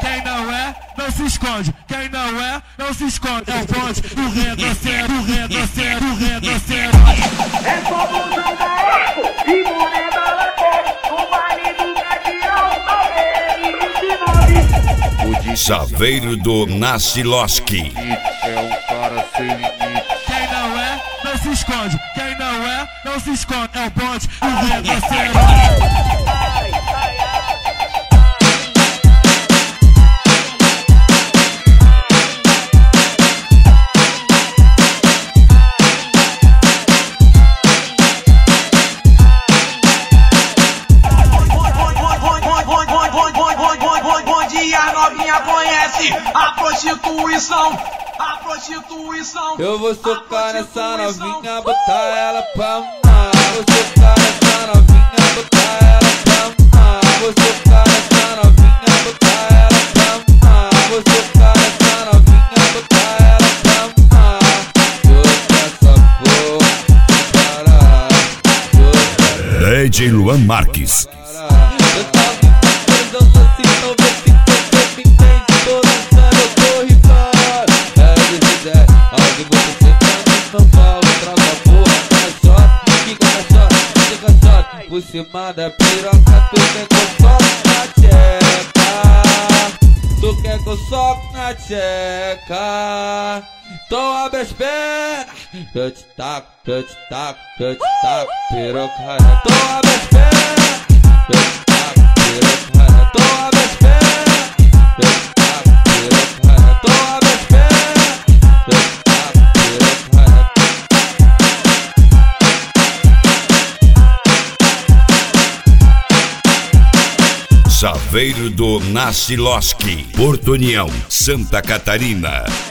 Quem não é, não se esconde. Quem não é, não se esconde. É o bonde, o retrocede, o retrocede, o retrocede. É só bundão da Eco e moneda lateral. O baile do Gabriel, Chaveiro do Nastiloski. É um cara sem limite. Quem não é, não se esconde. Quem não é, não se esconde. É o bonde, o retrocede. A novinha conhece a prostituição, a prostituição. Eu vou socar nessa novinha, botar ela pra mamar. Vou socar nessa novinha, botar ela pra mamar. Vou socar nessa novinha, botar ela pra mamar. Vou socar nessa novinha, botar ela pra mamar. Soca essa porra, para. DJ Luan Marques. Eu tava pensando assim, talvez que você me entende. Tô lançando, eu tô rifando. É verdade, alguém você sentando no pau. Trava a porra, caixote, fica caixote, fica caixote. Por cima da piroca, tu quer que eu soque na tcheca. Tu quer que eu soque na tcheca. Então abre as pernas. Eu te taco, eu te taco, eu te taco, piroca. Então abre as pernas. Eu te taco, piroca. Então abre as pernas. Eu te taco, piroca. Então abre as pernas. Eu te taco, Chaveiro do Nastiloski. Porto União, Santa Catarina.